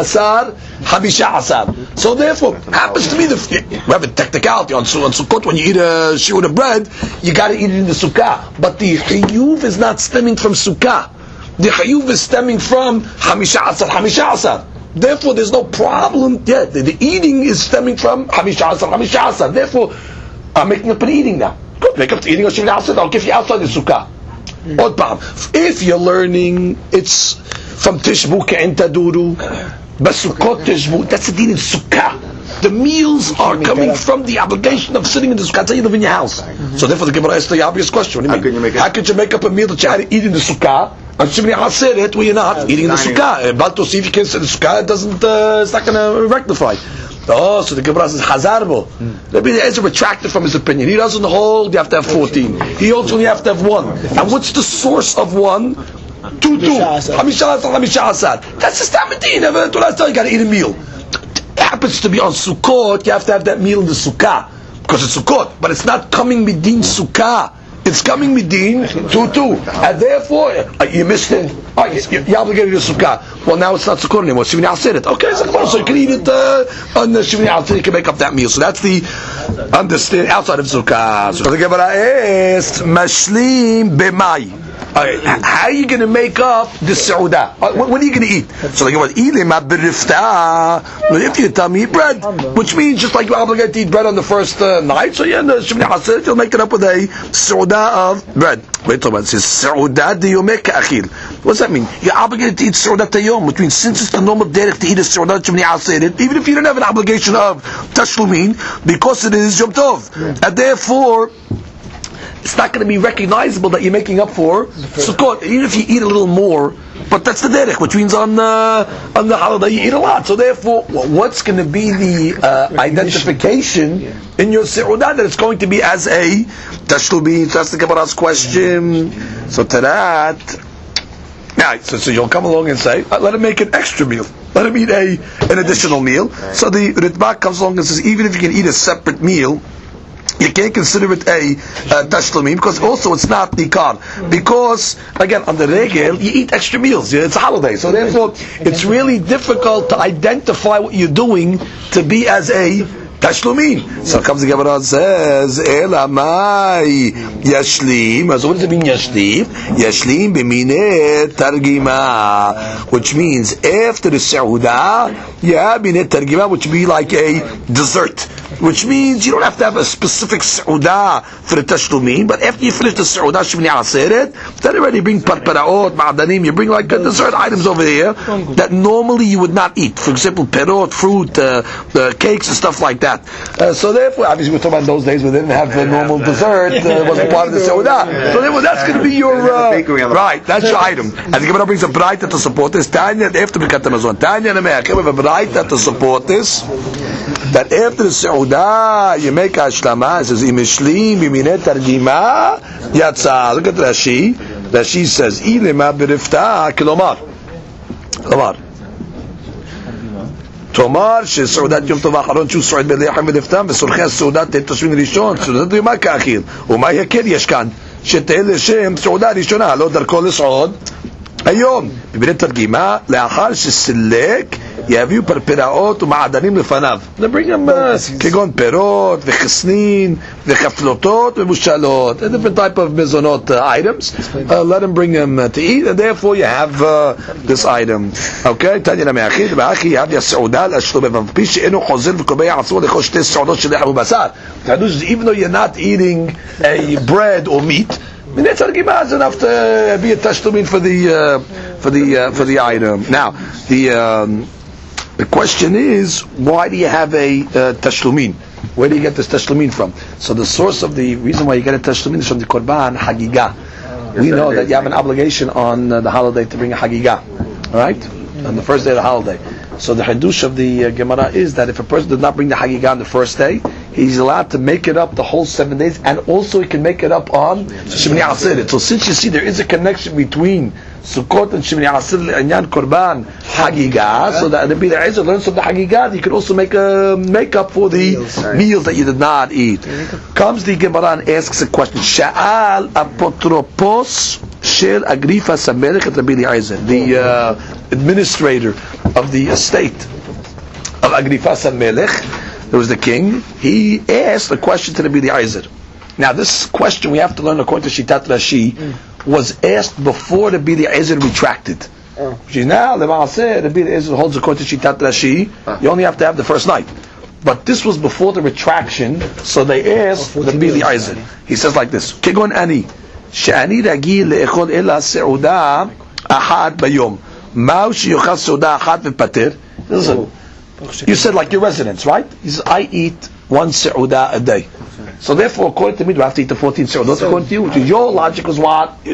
Asar. So therefore, happens to be we have a technicality on Sukkot, when you eat a shiur of bread, you got to eat it in the sukkah. But the chiyuv is not stemming from sukkah. The chiyuv is stemming from Hamisha Asar. Therefore, there's no problem. Yeah, the eating is stemming from Hamisha Asar. Therefore, I'm making up an eating now. Good, make up the eating of Shemini Aseret. I'll give you outside the sukkah. If you're learning, it's from Tishbu Ke'en Taduru, Basukot Tishbu, that's the din in Sukkah. The meals are coming from the obligation of sitting in the Sukkah until you live in your house. So therefore the Gemara asks the obvious question. What do you mean? How could you make up a meal that you had to eat in the Sukkah, and Shemini Aseret where you're not eating in the Sukkah? But to see if you can't sit in the Sukkah, it's not going to rectify. Oh, so the Gemara says Hazarbo. Rabbi Eliezer retracted from his opinion. He doesn't hold you have to have 14. He holds you have to have 1. And what's the source of 1? 2. Hamisha Asad. That's the Stamadin. You got to eat a meal. It happens to be on Sukkot. You have to have that meal in the Sukkah because it's Sukkot, but it's not coming midin Sukkah. It's coming midin 2. And therefore, you missed it. You're obligated to Sukkah. Well, now it's not Sukkot anymore. Shemini Aseret. Okay, so you can eat it on the Shemini Aseret. You can make up that meal. So that's the understand outside of Sukkah. So the Gemara asks, Mashlim b'mai. How are you going to make up the Sauda? What are you going to eat? So the Gemara, if you tell me eat bread, which means just like you're obligated to eat bread on the first night, so yeah, in the Shemini Aseret, you'll make it up with a Sauda of bread. Wait till it says Sauda diyomeh ka'achil. What's that mean? You're obligated to eat Sauda tayom, which means since it's the normal derech to eat a Sauda Shemini Aseret, even if you don't have an obligation of Tashlumin, because it is Yom Tov, and therefore it's not going to be recognizable that you're making up for Sukkot, even if you eat a little more. But that's the derech, which means on the holiday you eat a lot. So therefore, what's going to be the identification in your Seudah that it's going to be as a Tashlumin? So that's the Gemara's question. So to that, yeah, so you'll come along and say, let him make an extra meal. Let him eat an additional meal. So the Ritbak comes along and says, even if you can eat a separate meal, you can't consider it a tashlumim because also it's not nikar. Because again, on the regel, you eat extra meals. It's a holiday, so therefore it's really difficult to identify what you're doing to be as a tashlumin. So comes the Gemara and says, Elamai yashlim. So what does it mean yashlim? Yashlim b'mineh targima, which means after the Sauda, yeah, mineh targima, which would be like a dessert. Which means you don't have to have a specific Sauda for the Tashlumin, but after you finish the Sauda Shemini Aseret, then already bring Parparaot, Ma'adanim, you bring like dessert items over here that normally you would not eat. For example, perot, fruit, cakes and stuff like that. So therefore, obviously we're talking about those days where they didn't have the normal dessert, it wasn't part of the Sauda. So therefore that's going to be your, right, that's your item. And the Gemara brings a braita to support this. Tanya, after Birkat Hamazon, Tanya Nemeach, we have a braita to support this. That after the Sauda, you make Hashlama. It says, Imishlim, Biminet Targima, Yatsa. Look at Rashi. Rashi says, Ilema Birifta, Kilomar. Tomar, שסעודת יום טוב האחרון שהוא סועד בלחם ולפתם וסורכי הסעודת תשמין ראשון סעודת יומה כאחיר ומה יקל יש כאן שתהיה לשם סעודה ראשונה לא דרכו לסעוד היום בבית תרגימה לאחר שסילק יביאו פרפראות ומעדנים לפניו. They bring them כגון פירות וחסנין וחפלותות ומושלות, a different type of mezonot items. Let them bring them to eat, and therefore you have this item. Okay, תניא למאחיד, והאחי יביא הסעודה לאשתו בבמפי שאינו חוזר וקובע עצמו לאכול שתי סעודות של לחם ובשר. Even though you're not eating a bread or meat, Minetzah Gima is enough to be a tashlumin for the item. Now, the question is, why do you have a tashlumin? Where do you get this tashlumin from? So the source of the reason why you get a tashlumin is from the Korban Hagigah. We know that you have an obligation on the holiday to bring a Hagigah, all right? On the first day of the holiday. So the hadush of the Gemara is that if a person did not bring the Hagigah on the first day, he's allowed to make it up the whole 7 days, and also he can make it up on Shemini Atzeret. So since you see there is a connection between Sukkot and Shemini Atzeret and Yan Korban Hagigah, so that the Rabbi Eliezer learns from the Hagigah, you can also make up for the meals that you did not eat. Comes the Gemara and asks a question. Sha'al apotropos shel Agrifas HaMelech et Rabbi Eliezer, the administrator of the estate of Agrifas HaMelech. There was the king. He asked a question to Rabbi Eliezer. Now, this question we have to learn according to Shitat Rashi was asked before Rabbi Eliezer retracted. Which is now, Rabbi Eliezer holds according to Shitat Rashi, you only have to have the first night. But this was before the retraction, so they asked Rabbi Eliezer. He says like this: Kegon ani, she'ani ragil le'echol ela se'uda ahad bayom. Ma'u she'yochal se'uda ahad v'pater. Listen. You said like your residence, right? He says, I eat 1 se'udah a day. So therefore, according to me, do I have to eat the 14 se'udot according to you? Which is your logic was what? Okay,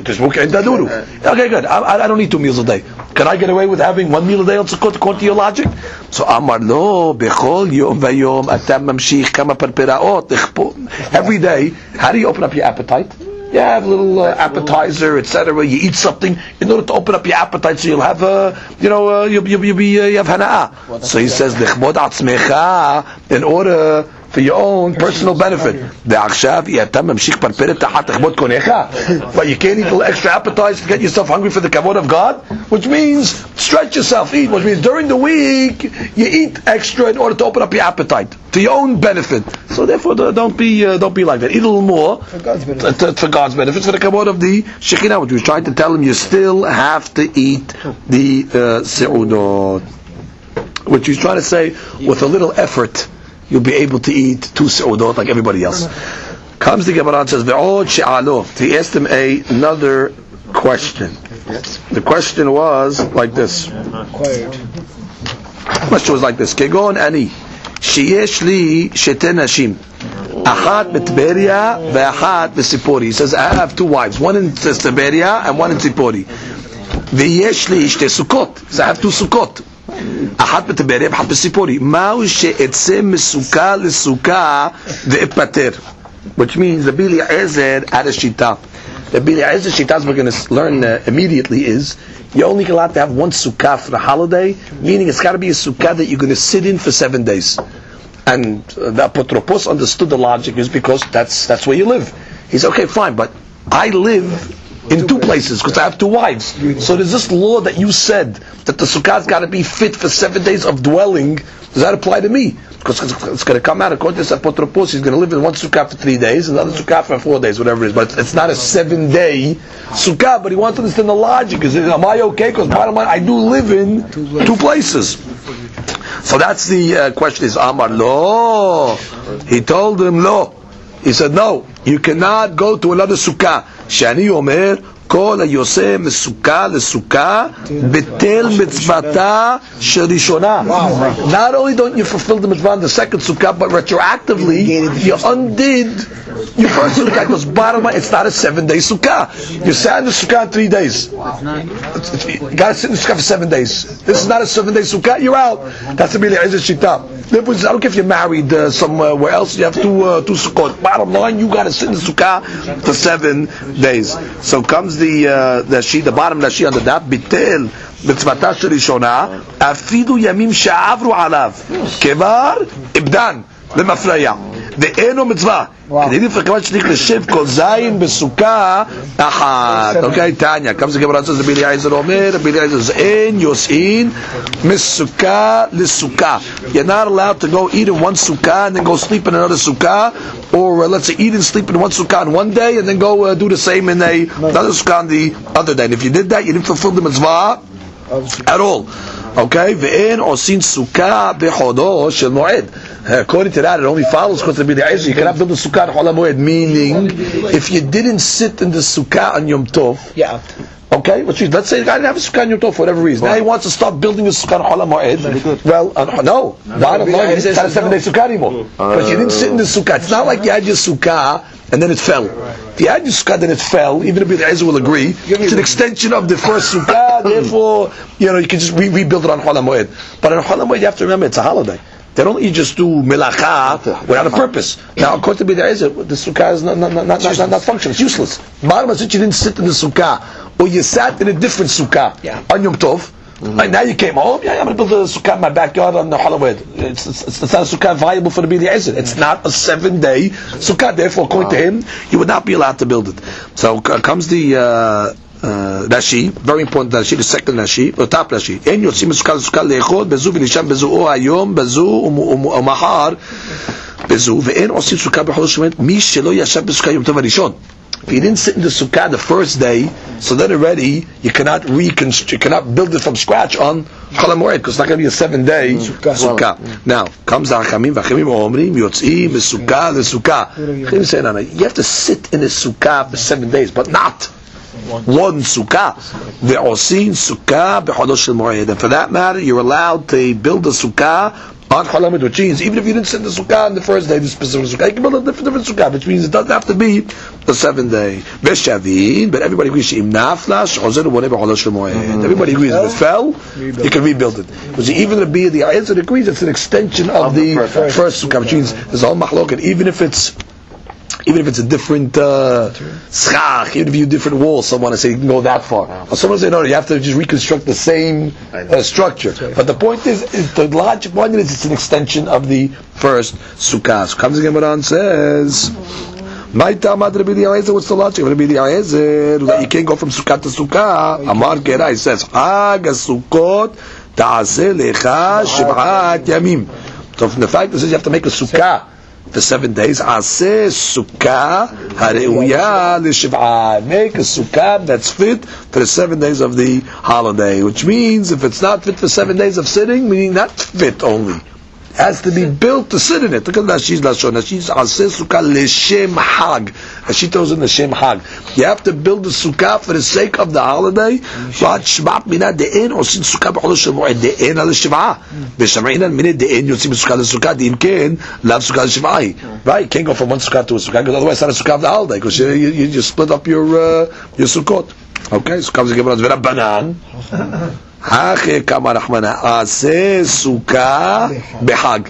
good. I don't eat 2 meals a day. Can I get away with having 1 meal a day on Sukkot according to your logic? So Amar lo, bechol yom vayom atam mamshich kama perperaot. Every day, how do you open up your appetite? You have a little appetizer, etc. You eat something in order to open up your appetite, so you'll have you have hana'ah. So he says, "Lechmod atzmecha," in order for your own personal benefit. But you can't eat a little extra appetizer to get yourself hungry for the kavod of God, which means stretch yourself, eat. Which means during the week you eat extra in order to open up your appetite to your own benefit. So therefore, don't be like that. Eat a little more for God's benefit, for the kavod of the Shekhinah. Which was trying to tell him, you still have to eat the se'udot. Which he's trying to say, with a little effort, you'll be able to eat 2 se'udot like everybody else. Comes the Gemara and says, Ve'od she'alo. He asked him another question. The question was like this. The question was like this. Kegon ani, sheyesh li shete nashim. Achat b'Tberia ve'achat b'Sipori. He says, I have 2 wives. One in Tberia and one in Tzipori. Ve'yesh li shte sukkot. So I have 2 sukkot. אחת בטבריה ואחת בסיפורי. מהו שאצא מסוכה לסוכה ואפטר? Which means Rabbi Eliezer had a shita. Rabbi Eliezer's shita, as we're going to learn immediately, is you're only allowed to have 1 sukkah for the holiday, meaning it's got to be a sukkah that you're going to sit in for 7 days. And the apotropos understood the logic is because that's where you live. He said, okay, fine, but I live in 2 places because I have 2 wives. So there's this law that you said that the sukkah's got to be fit for 7 days of dwelling. Does that apply to me? Because it's going to come out according to this apotropos. He's going to live in 1 sukkah for 3 days, another sukkah for 4 days, whatever it is. But it's not a 7-day sukkah. But he wants to understand the logic. Am I okay? Because bottom line, I do live in 2 places. So that's the question. Is Amar lo? He told him lo. He said no. You cannot go to another sukkah. שאני אומר, כל היוצא מסוכה לסוכה, בטל מצוותה שראשונה. Not only don't you fulfill the mitzvah in the second sukkah, but retroactively, you undid your first sukkah. Because bottom line, it's not a 7-day sukkah. You sat in the sukkah in 3 days. You got to sit in the sukkah for 7 days. This is not a 7-day sukkah, you're out. That's the Rabbi Eliezer shita. I don't care if you're married somewhere else, you have 2 sukkot. Bottom line, you got to sit in the sukkah for 7 days. So comes the bottom Rashi on the daf, bitel mitzvata sherishona, afidu yamim she'avru alav, kevar ibdan lemafraya, ve'eno mitzvah. כדי לפרקמת שליך לשב כל זין בסוכה אחת. אוקיי, תניא. comes the Gemara and says, Rabbi Eliezer אומר, Rabbi Eliezer says, אין יוסעין מסוכה לסוכה. You're not allowed to go eat in 1 sukkah and then go sleep in another sukkah, or let's say eat and sleep in 1 sukkah on 1 day and then go do the same in another sukkah on the other day. And if you did that, you didn't fulfill the mitzvah at all. Okay, ואין עושים סוכה בחודו של מועד. According to that, it only follows because to be the Ezer. You cannot build a sukkah on Chol HaMoed. Meaning, if you didn't sit in the sukkah on Yom Tov, okay, let's say the guy didn't have a sukkah on Yom Tov for whatever reason. Now he wants to start building a sukkah on Chol HaMoed. Well, no. Bottom line, it's not a 7-day sukkah anymore. Because you didn't sit in the sukkah. It's not like you had your sukkah and then it fell. If you had your sukkah then it fell, even if the Ezer will agree, it's an extension of the first sukkah, therefore, you can just rebuild it on Chol HaMoed. But on Chol HaMoed you have to remember it's a holiday. They don't just do melacha without a purpose. Now, according to the Ezer, the sukkah is not functional. It's useless. Bottom line, since you didn't sit in the sukkah, or you sat in a different sukkah on Yom Tov, and now you came home, I'm going to build a sukkah in my backyard on the Chol HaMoed. It's not a sukkah viable for the B'nai Ezer. It's not a 7-day sukkah. Therefore, according to him, you would not be allowed to build it. So comes the Rashi, very important Rashi, the second Rashi, or top Rashi. En yotzim sukkah sukkah leechod bezu v'lisham bezu o hayom bezu umahar bezu ve'en osim sukkah b'chol shemet mi shelo yashav b'sukkah yom tov harishon. If you didn't sit in the sukkah the first day, so then already you cannot build it from scratch on Chol HaMoed because it's not going to be a 7-day sukkah. Now comes the Hachamim. Hachamim omrim yotzim sukkah lesukkah. Hachamim say no, you have to sit in a sukkah for 7 days, but not one sukkah. Ve'osin sukkah b'chol shel moed. And for that matter, you're allowed to build a sukkah on Chol HaMoed, which means even if you didn't sit in the sukkah on the first day, the specific sukkah, you can build a different sukkah, which means it doesn't have to be the 7th day. Veshavin, but everybody agrees. Everybody agrees. If it fell, you can rebuild it. Because even the Ezer agrees it's an extension of the first sukkah, which means there's all machloket. Even if it's a different schach, even if you different walls, someone say you can go that far. Or someone say no, you have to just reconstruct the same structure. But the point is, the logic one is it's an extension of the first sukkah. So comes again, and says, "My tamad Rabbi Eliezer." What's the logic of Rabbi Eliezer? That you can't go from sukkah to sukkah. Amar Gerai says, "Hag Sukkot ta'aseh lecha shiv'at yamim." So from the fact that says you have to make a sukkah for 7 days, aseh sukkah hareuya l'shiv'ah. Make a sukkah that's fit for the 7 days of the holiday. Which means if it's not fit for 7 days of sitting, meaning not fit only, it has to be built to sit in it. Look at Rashi's lashon. Rashi's aseh sukkah l'shem hag. Rashi tells in the shem hag. You have to build the sukkah for the sake of the holiday. But shmat mina de'en osin sukkah b'chol shel moed de'en al shiv'ah. V'sham'ina mina de'en yotzim sukkah l'sukkah de'in ken lav sukkah l'shiv'ah. Right? You can't go from one sukkah to a sukkah because otherwise it's not a sukkah of the holiday because you just split up your sukkot. Okay, so comes the Gemara v'rabbanan. Hache kama rachmana aseh sukkah b'hag.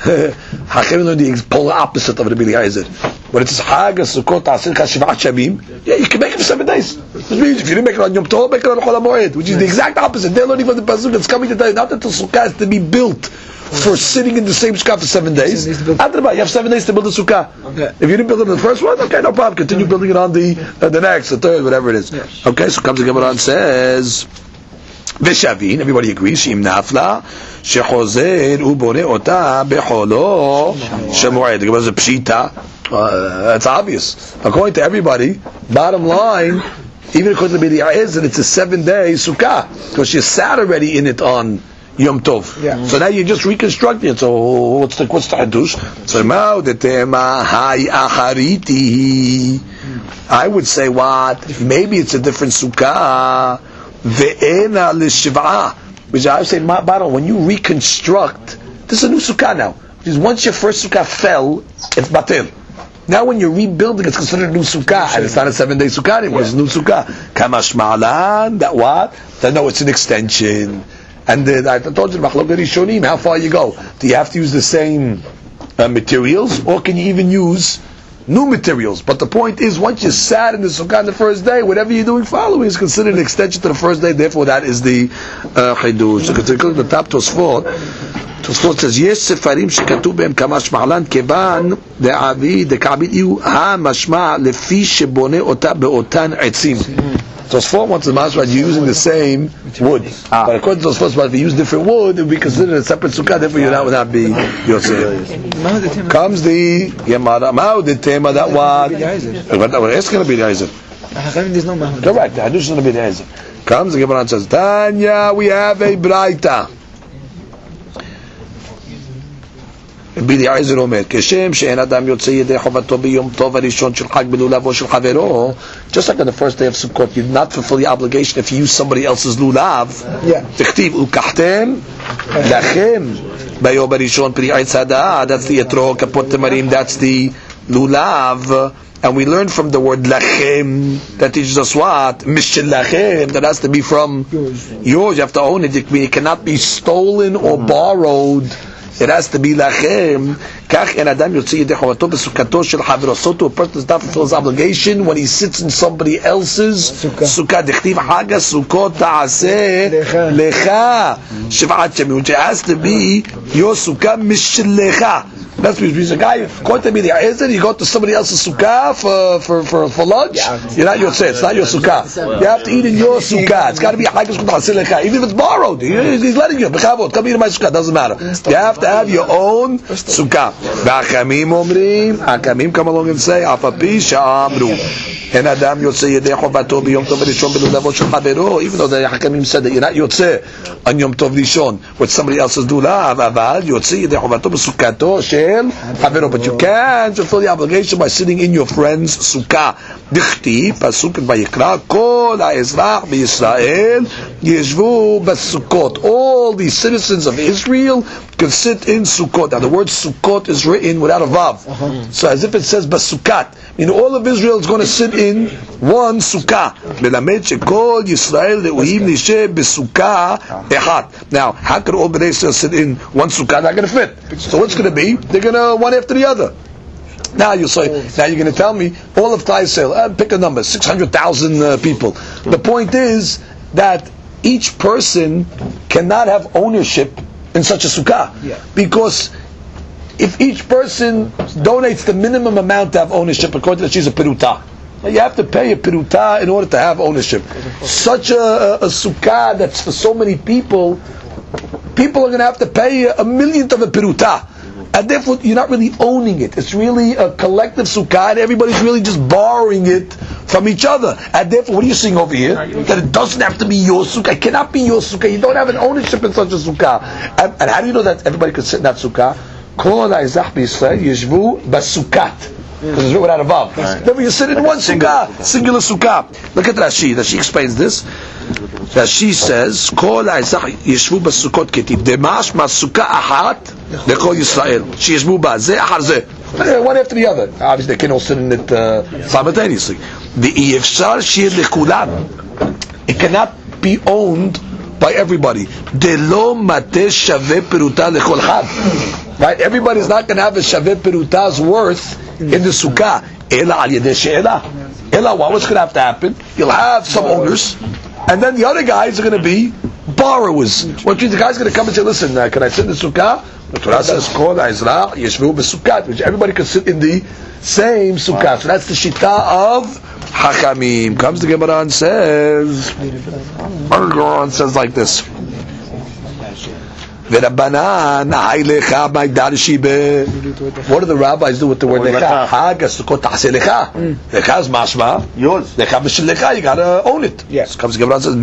Hachem know the polar opposite of the B'nai Ezer. When it says Hag Sukkot Asir Shiv'at Shamim, you can make it for 7 days. Which means if you didn't make it on Yom Tov, make it on Chol HaMoed, which is the exact opposite. They're learning from the pasuk that's coming to tell you not that the sukkah has to be built for sitting in the same sukkah for 7 days. You have 7 days to build a sukkah. Okay. If you didn't build it on the first one, okay, no problem. Continue building it on the next, the third, whatever it is. Yes. Okay, so comes the Gemara and says, Veshavin, everybody agrees, Shim Nafla, Shechozer Ubore Ota Becholo Shemoed. The Gemara is a pshita. That's obvious. According to everybody, bottom line, even according to the B'nai Ezer, it's a 7-day sukkah because you sat already in it on Yom Tov. Yeah. So now you're just reconstructing it. So what's the hadush? So Mao the tema hay achariti. I would say what? Maybe it's a different sukkah. Ve'ena l'shiv'ah. Which I would say, when you reconstruct, this is a new sukkah now. Because once your first sukkah fell, it's batil. Now when you're rebuilding, it's considered a new sukkah, and it's not a 7-day sukkah anymore. It's a new sukkah. Kamash ma'alan, that what? Then no, it's an extension. And I told you, Machlokes Rishonim, how far you go? Do you have to use the same materials, or can you even use new materials? But the point is, once you sat in the sukkah on the first day, whatever you're doing following is considered an extension to the first day. Therefore, that is the chidush. So, look at the top Tosfot. Tosfot says, "Yes, sefarim shekatuv behem kamash ma'alan kevan de'ka'abid iu ha-mashma lefi shebone ota be'otan etzim." Tosfot wants the mashma using the same wood. But according to Tosfot, if you use different wood, it would be considered a separate sukkah. Therefore, you would not be yotzei. Comes the Gemara. Mao the tema that what? We're asking to be the Ezer. Correct. The hadush is going to be the Ezer. Comes the Gemara and says, "Tanya, we have a braita. רבי אליעזר אומר, כשם שאין אדם יוצא ידי חובתו ביום טוב הראשון של חג בלולבו של חברו, just like on the first day of Sukkot, you did not fulfill the obligation if you use somebody else's lulav. תכתיב, ולקחתם לכם ביום הראשון פרי עץ הדעת, that's the יתרו, כפות תמרים, that's the lulav. And we learn from the word lachem that teaches us what? Mishel lachem, that has to be from yours. You have to own it. It cannot be stolen or borrowed. It has to be lachem. Kach en adam yotzi yedei chovato besukato shel havero. So to a person does not fulfill his obligation when he sits in somebody else's sukkah. Dechtiv haga sukkot ta'aseh lecha shiv'at shemim. It has to be your sukkah mishel lecha. That's what he's a guy. Going to be the Ezer, you go to somebody else's sukkah for lunch. You're not yotzeh. It's not your sukkah. You have to eat in your sukkah. It's got to be a haggis lecha. Even if it's borrowed, he's letting you. Come eat in my sukkah. Doesn't matter. You have to have your own sukkah. V'achamim omrim. Achamim come along and say, afapi sha'amru. En adam yotzeh yedei chovato b'yom tov rishon b'lulavo shel chavero. Even though the Hakamim said that you're not yotzeh on Yom Tov Rishon with somebody else's lulav, aval yotzeh yedei chovato b'sukkato shel chavero. But you can't fulfill the obligation by sitting in your friend's sukkah. Dichti pasuk in Vayikra kol ha'ezrach b'Yisrael yeshvu b'sukkot. All these citizens of Israel can sit in Sukkot. Now the word Sukkot is written without a vav, so as if it says b'sukkat. In all of Israel is going to sit in one sukkah. Melamed shekol Yisrael le'uhim nishe b'sukkah echad. Now, how could all Bnei Israel sit in one sukkah? Not going to fit. So what's going to be? They're going to one after the other. Now you say, now you're going to tell me all of Klal Yisrael. Pick a number, 600,000 people. The point is that each person cannot have ownership in such a sukkah, because if each person donates the minimum amount to have ownership, according to the she's a peruta, you have to pay a peruta in order to have ownership. Such a sukkah that's for so many people are going to have to pay a millionth of a peruta, and therefore you're not really owning it. It's really a collective sukkah, and everybody's really just borrowing it from each other. And therefore, what are you seeing over here? That it doesn't have to be your sukkah. It cannot be your sukkah. You don't have an ownership in such a sukkah. And how do you know that everybody could sit in that sukkah? Kol ha'ezrach b'Yisrael yeshvu b'sukkat. Because it's written without a vav. Then you sit in one sukkah, singular sukkah. Look at Rashi. Rashi explains this. Rashi says, Kol ha'ezrach yeshvu b'sukkot ketiv. Demash ma'sukkah ahat lekol Yisrael. She yeshvu ba zeh achar zeh. One after the other. Obviously, they can all sit in it simultaneously. V'iyefshar shir lekulam. It cannot be owned by everybody. Delo mateh shaveh peruta lechol chad. Right? Everybody's not going to have a shaveh peruta's worth in the sukkah. Ela al yedei she'ela. Ela, what's going to have to happen? You'll have some owners, and then the other guys are going to be borrowers. Which means the guy's going to come and say, listen, can I sit in the sukkah? The Torah says, Kol ha'ezrach yeshvu b'sukkat, which everybody can sit in the same sukkah. So that's the shita of Hakamim. Comes the Gemara and says, like this. What do the rabbis do with the word lecha? Lecha is mashma. Yours. Lecha b'shel lecha. You gotta own it. Yes. Comes the Gemara and says,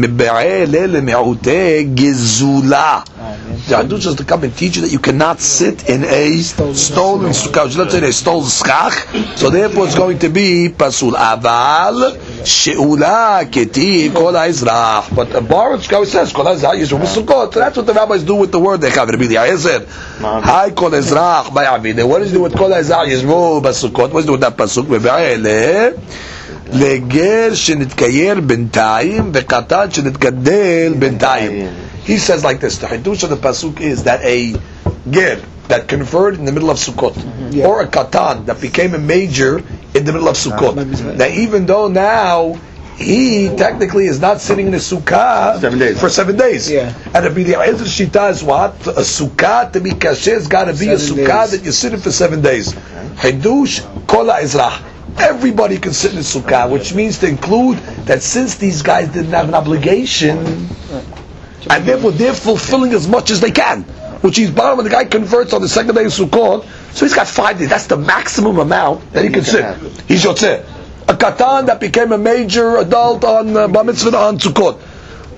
the Hadush is to come and teach you that you cannot sit in a stolen sukkah. Let's say they stole schach, so therefore it's going to be pasul. Aval she'ula ketiv kol ha'ezrach. But a borrowed sukkah says kol ha'ezrach yeshvu b'sukkot. So that's what the rabbis do with the word lecha. Hi kol ha'ezrach ba'avid. What does it do with kol ha'ezrach yeshvu b'sukkot? What does it do with that pasuk? Ve'be'ele legel shenitkayer b'ntayim ve'katan shenitgadel b'ntayim. He says like this: the Hidush of the pasuk is that a ger that converted in the middle of Sukkot, or a katan that became a major in the middle of Sukkot. Now, even though now he technically is not sitting in a sukkah for 7 days, and the B'nai Shita is what? A sukkah to be kasher has got to be a sukkah that you're sitting for 7 days. Hidush kol ha'ezrach. Everybody can sit in a sukkah, which means to include that since these guys didn't have an obligation, and therefore they're fulfilling as much as they can, which is bottom when the guy converts on the second day of Sukkot, so he's got 5 days. That's the maximum amount that he can sit. He's yotzeh. A katan that became a major adult on Bar Mitzvah on Sukkot.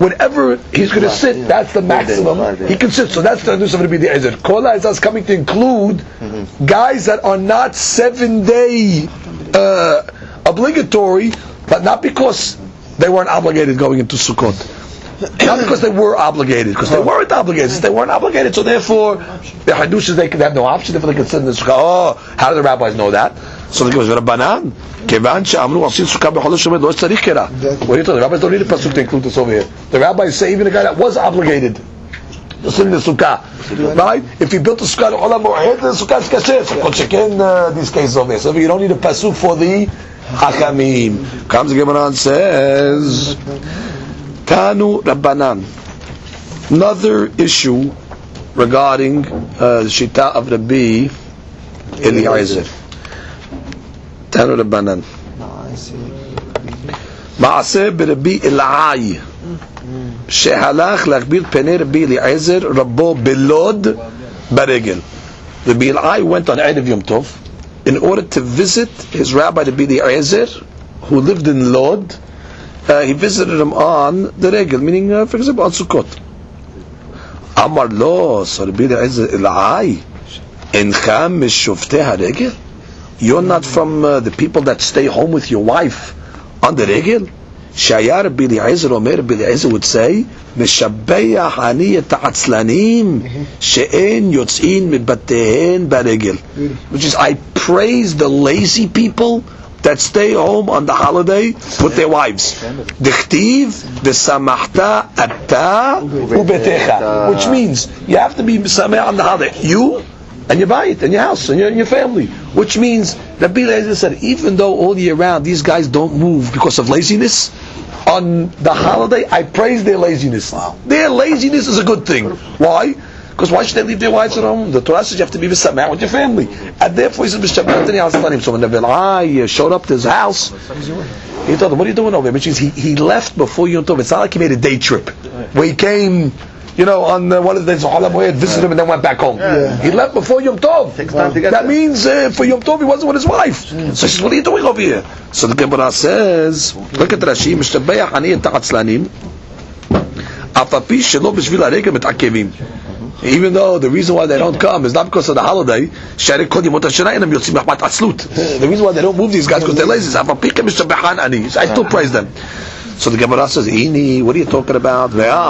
whenever he's going to sit, that's the maximum he can sit. So that's the Hadus of Rabbi Eliezer. Kol Ha'ezah is coming to include guys that are not 7-day obligatory, but not because they weren't obligated going into Sukkot. Not because they were obligated, because they weren't obligated. Since they weren't obligated, so therefore the Hadushes, they could have no option, therefore they could sit in the Sukkah. Oh, how do the rabbis know that? So they go, Rabbanan, Kevan she'amru asin Sukkah b'chodesh Shemet lo tzarich kera. What are you talking? The rabbis don't need a pasuk to include this over here. The rabbis say even a guy that was obligated to sit in the Sukkah, right? If he built a Sukkah, the Sukkah is kasher. So check in these cases over here. So you don't need a pasuk for the Hakamim. Comes the Gemara and says, Tanu Rabbanan. Another issue regarding the Shita of Rabbi Eliezer. Tanu Rabbanan. Ma'aseh b'Rabbi Elai shehalach l'achbir penei Rabbi Eliezer Rabbo belod baregel. Rabbi Elai went on Erev Yom Tov in order to visit his rabbi Rabbi Eliezer, who lived in Lod. He visited him on the regel, meaning, for example, on Sukkot. Amar lo, so Rabbi Eliezer Elai, encha mishoftei haregel? You're not from the people that stay home with your wife on the regel? Shaya Rabbi Eliezer Omer, Rabbi Eliezer would say, Meshabbeya ani et ha'atzlanim she'en yotz'in mibatehen baregel. Which is, I praise the lazy people that stay home on the holiday with their wives. Dichtiv v'samachta ata ubetecha. Which means, you have to be misameh on the holiday. You and your bayit, and your house, and your family. Which means, Rabbi Eliezer said, even though all year round these guys don't move because of laziness, on the holiday, I praise their laziness. Their laziness is a good thing. Why? Because why should they leave their wives at home? The Torah says you have to be v'sameh with your family. And therefore he said, so when the Vilai showed up to his house, he told him, what are you doing over here? Which means he left before Yom Tov. It's not like he made a day trip, where he came, on one of the days, visited him and then went back home. He left before Yom Tov. That means for Yom Tov he wasn't with his wife. So he says, what are you doing over here? So the Gemara says, look at Rashi, Mishtabeyach ani et ha'atzlanim, afapi shelo b'shvil haregel mit'akevim. Even though the reason why they don't come is not because of the holiday, the reason why they don't move these guys because they're lazy. I still praise them. So the Gemara says, Ini, what are you talking about?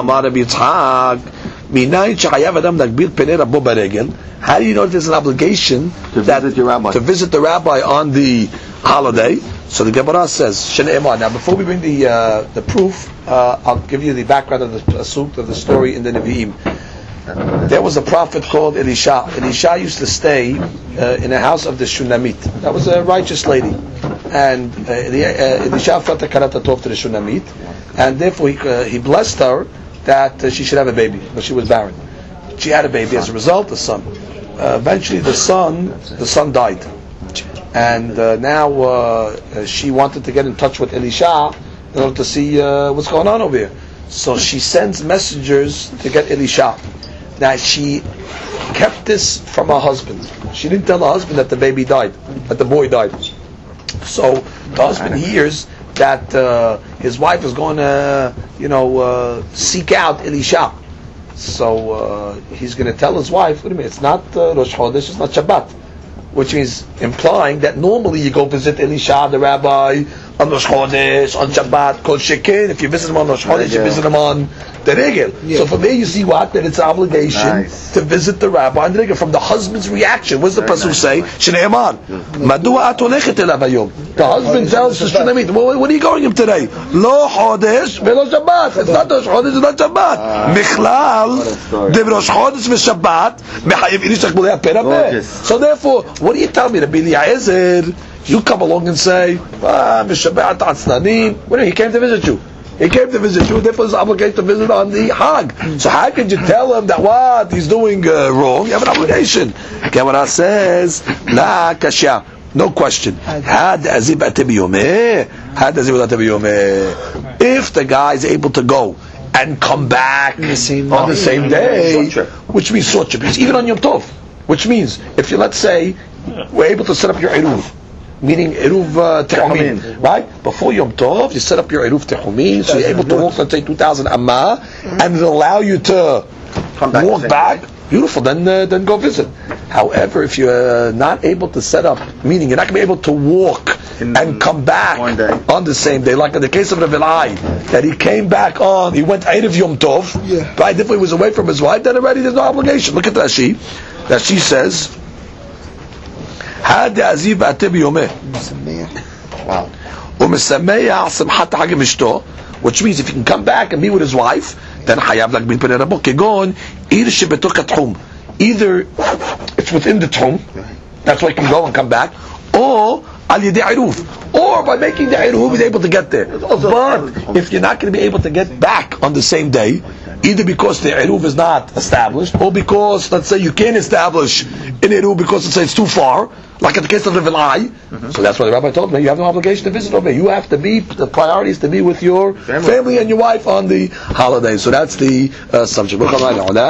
How do you know there's an obligation to visit the rabbi on the holiday? So the Gemara says, now before we bring the proof, I'll give you the background of the pasuk of the story in the Nevi'im. There was a prophet called Elisha. Elisha used to stay in a house of the Shunamit. That was a righteous lady. And Elisha felt the karat to talk to the Shunamit, and therefore he blessed her that she should have a baby, but she was barren. She had a baby. As a result, a son. Eventually, the son died, and now she wanted to get in touch with Elisha in order to see what's going on over here. So she sends messengers to get Elisha. Now she kept this from her husband. She didn't tell her husband that the baby died, that the boy died. So the husband hears that his wife is going to, seek out Elisha. So he's going to tell his wife, wait a minute, it's not Rosh Chodesh, it's not Shabbat. Which means implying that normally you go visit Elisha, the rabbi, on Rosh Chodesh, on Shabbat, Kol Shekin. If you visit him on Rosh Chodesh, you visit him on the regel. So from there you see what? That it's an obligation to visit the rabbi on the regel. From the husband's reaction, what does the pasuk say? Shneimar, Madua at holechet elav hayom. The husband tells the Shunamit, what are you going him today? Lo Chodesh velo Shabbat. It's not Rosh Chodesh, it's not Shabbat. Michlal, de Rosh Chodesh ve Shabbat, mechayev inish akbulei perapeh. So therefore, what do you tell me? Rabbi Eliezer, you come along and say, Mishabbat Atzlanim. He came to visit you. He came to visit you, therefore he's obligated to visit on the Hag. So how could you tell him that what he's doing wrong? You have an obligation. Gemara says, La kasha. No question. If the guy is able to go and come back on the same day, which means short trip, even on Yom Tov, which means if you, let's say, we're able to set up your Eruv, meaning Eruv Tehumin, right? Before Yom Tov, you set up your Eruv Tehumin, so you're able to walk, let's say, 2,000 Amma, and it'll allow you to walk back. Beautiful, then go visit. However, if you're not able to set up, meaning you're not going to be able to walk and come back on the same day, like in the case of Rav Elai, that he came back on, he went Erev Yom Tov, right? If he was away from his wife, then already there's no obligation. Look at Rashi. Rashi says, Had Aziv Ate B'Yomeh. Wow. Which means if he can come back and be with his wife, then Hayav like bin Perei Rabo. Kegon, either it's within the Tchum, that's why he can go and come back, or Al Yedei Eruv, or by making the Eruv he's able to get there. But if you're not going to be able to get back on the same day, either because the Eruv is not established, or because, let's say, you can't establish an Eruv because it's too far, like in the case of Rav Elai. So that's why the rabbi told me, you have no obligation to visit over. You have to be, the priority is to be with your family and your wife on the holiday. So that's the subject.